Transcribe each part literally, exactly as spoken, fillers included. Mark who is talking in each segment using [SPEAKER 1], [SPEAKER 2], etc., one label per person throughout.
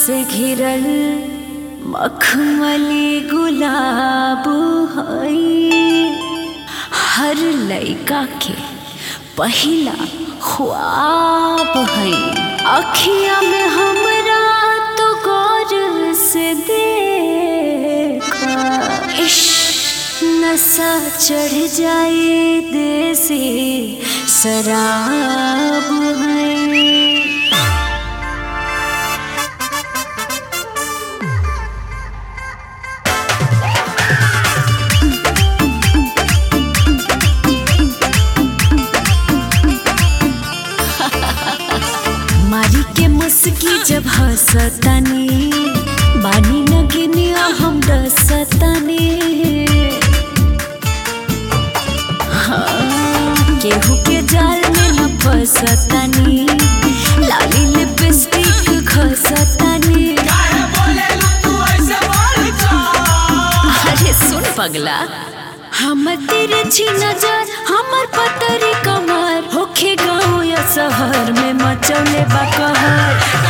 [SPEAKER 1] से घिरल मखमली गुलाब हई, हर लइका के पहिला ख्वाब हई। अखिया में हमरा तो गौर से देखा, इश्क नशा चढ़ जाए देसी शराब है। मारी के मुस्की जब हंसतानी, बानी नगिनिया हम रसतानी। हाँ, केहू के जाल में न फंसतानी, लाली लिपस्टिक घसतानी। अरे सुन पगला, हम तेरे छी नजर, हमर पतरी कमर, होखे गाँव या शहर में मचौले बा कहर।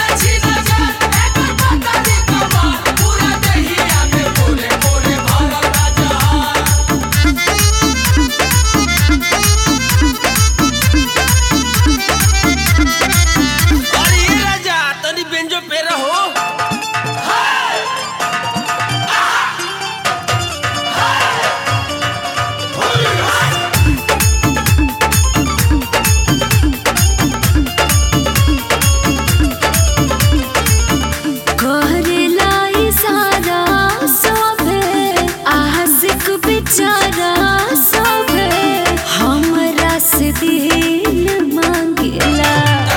[SPEAKER 1] बेचारा सब हमरा से दिल मांगेला,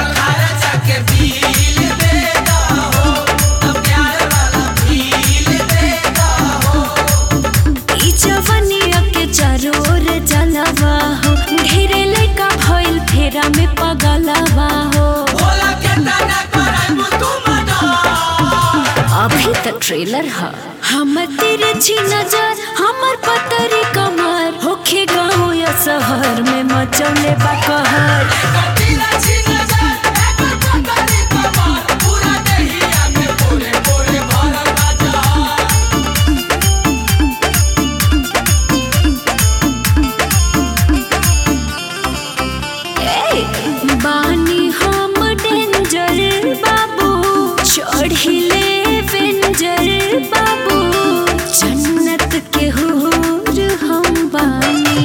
[SPEAKER 1] ई जवानिया के चारों ओर जलवा हो, ढेरे लइका भइल फेरा में पगलवा हो। अभी तक ट्रेलर है, हम तेरे छी नजर, हमर पतरी कमर, होखे गाँव या शहर में मचौले बा कहर। बानी हम डेंजर बाबू, चढ़िले वेंजर बाबू, जन्नत के हूर हम बानी।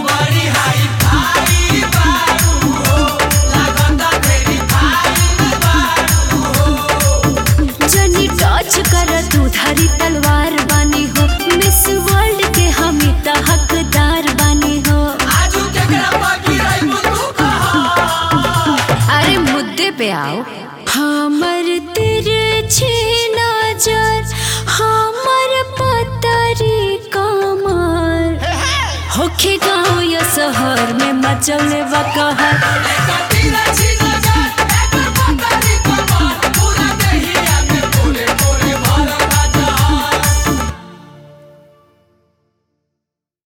[SPEAKER 1] जनी टच कर तू धारी तलवार बानी हो, मिस वर्ल्ड के हम त हकदार बानी हो। अरे मुद्दे पे आओ, हमर तेरे छी नजर, हमर पतरी कमर, होखे गाँव या शहर में मचौले बा कहर।